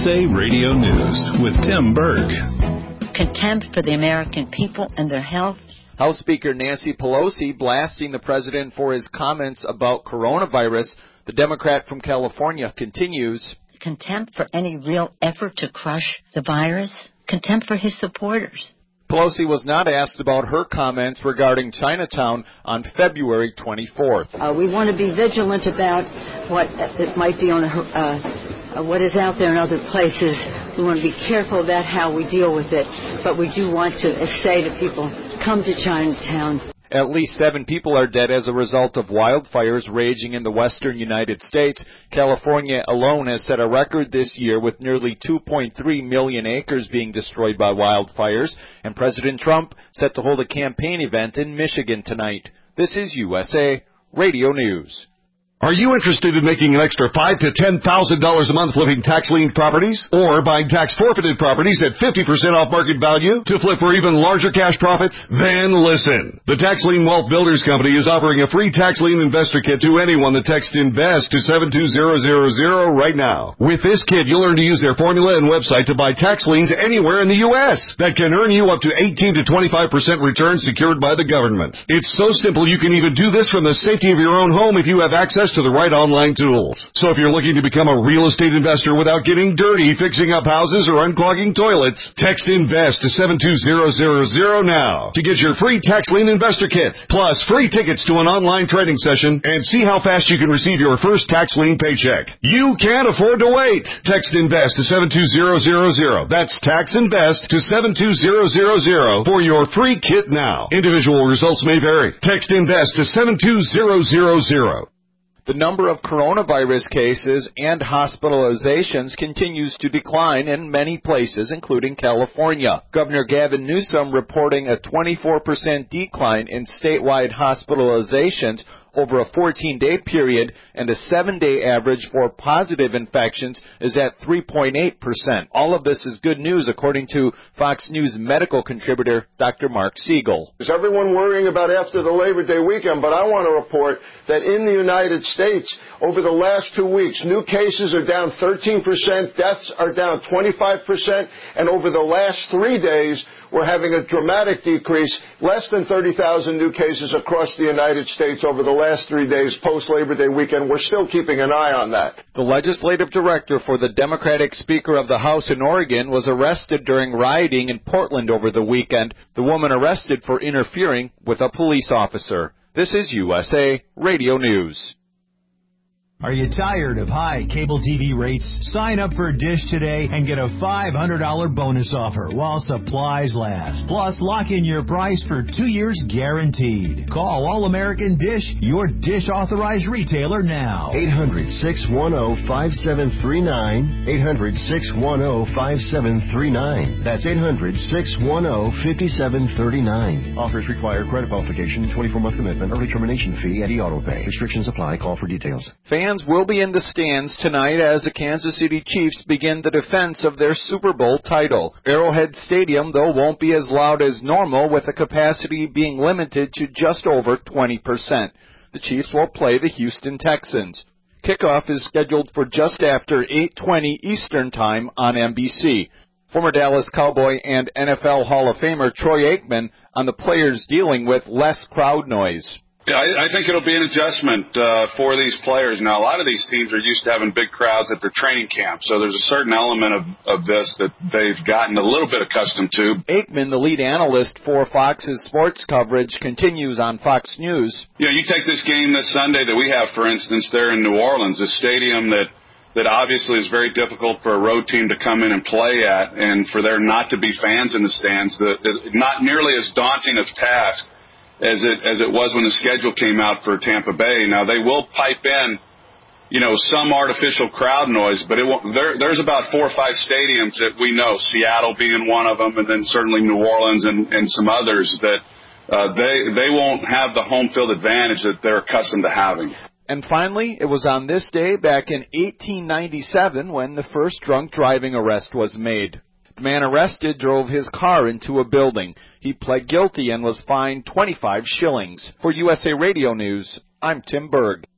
USA Radio News with Tim Berg. Contempt for the American people and their health. House Speaker Nancy Pelosi blasting the president for his comments about coronavirus. The Democrat from California continues. Contempt for any real effort to crush the virus. Contempt for his supporters. Pelosi was not asked about her comments regarding Chinatown on February 24th. We want to be vigilant about what it might be on what is out there in other places. We want to be careful about how we deal with it. But we do want to say to people, come to Chinatown. At least 7 people are dead as a result of wildfires raging in the western United States. California alone has set a record this year with nearly 2.3 million acres being destroyed by wildfires. And President Trump set to hold a campaign event in Michigan tonight. This is USA Radio News. Are you interested in making an extra $5,000 to $10,000 a month flipping tax-lien properties? Or buying tax-forfeited properties at 50% off market value to flip for even larger cash profits? Then listen. The Tax Lien Wealth Builders Company is offering a free tax lien investor kit to anyone that texts INVEST to 72000 right now. With this kit, you'll learn to use their formula and website to buy tax liens anywhere in the U.S. that can earn you up to 18 to 25% return secured by the government. It's so simple you can even do this from the safety of your own home if you have access to the right online tools. So if you're looking to become a real estate investor without getting dirty, fixing up houses, or unclogging toilets, text INVEST to 72000 now to get your free tax lien investor kit, plus free tickets to an online trading session and see how fast you can receive your first tax lien paycheck. You can't afford to wait. Text INVEST to 72000. That's tax INVEST to 72000 for your free kit now. Individual results may vary. Text INVEST to 72000. The number of coronavirus cases and hospitalizations continues to decline in many places, including California. Governor Gavin Newsom reporting a 24% decline in statewide hospitalizations over a 14-day period, and a 7-day average for positive infections is at 3.8%. All of this is good news, according to Fox News medical contributor Dr. Mark Siegel. There's everyone worrying about after the Labor Day weekend, but I want to report that in the United States, over the last 2 weeks, new cases are down 13%, deaths are down 25%, and over the last 3 days, we're having a dramatic decrease, less than 30,000 new cases across the United States over the last 3 days post-Labor Day weekend. We're still keeping an eye on that. The legislative director for the Democratic Speaker of the House in Oregon was arrested during rioting in Portland over the weekend. The woman arrested for interfering with a police officer. This is USA Radio News. Are you tired of high cable TV rates? Sign up for Dish today and get a $500 bonus offer while supplies last. Plus, lock in your price for 2 years guaranteed. Call All-American Dish, your Dish authorized retailer now. 800-610-5739. 800-610-5739. That's 800-610-5739. Offers require credit qualification, 24-month commitment, early termination fee, and e-auto pay. Restrictions apply. Call for details. Fans will be in the stands tonight as the Kansas City Chiefs begin the defense of their Super Bowl title. Arrowhead Stadium, though, won't be as loud as normal, with the capacity being limited to just over 20%. The Chiefs will play the Houston Texans. Kickoff is scheduled for just after 8:20 Eastern Time on NBC. Former Dallas Cowboy and NFL Hall of Famer Troy Aikman on the players dealing with less crowd noise. Yeah, I think it'll be an adjustment for these players. Now, a lot of these teams are used to having big crowds at their training camp, so there's a certain element of this that they've gotten a little bit accustomed to. Aikman, the lead analyst for Fox's sports coverage, continues on Fox News. You know, you take this game this Sunday that we have, for instance, there in New Orleans, a stadium that obviously is very difficult for a road team to come in and play at, and for there not to be fans in the stands, not nearly as daunting of task as it was when the schedule came out for Tampa Bay. Now, they will pipe in, some artificial crowd noise, but there's about 4 or 5 stadiums that we know, Seattle being one of them, and then certainly New Orleans and some others, that they won't have the home field advantage that they're accustomed to having. And finally, it was on this day back in 1897 when the first drunk driving arrest was made. The man arrested drove his car into a building. He pled guilty and was fined 25 shillings. For USA Radio News, I'm Tim Berg.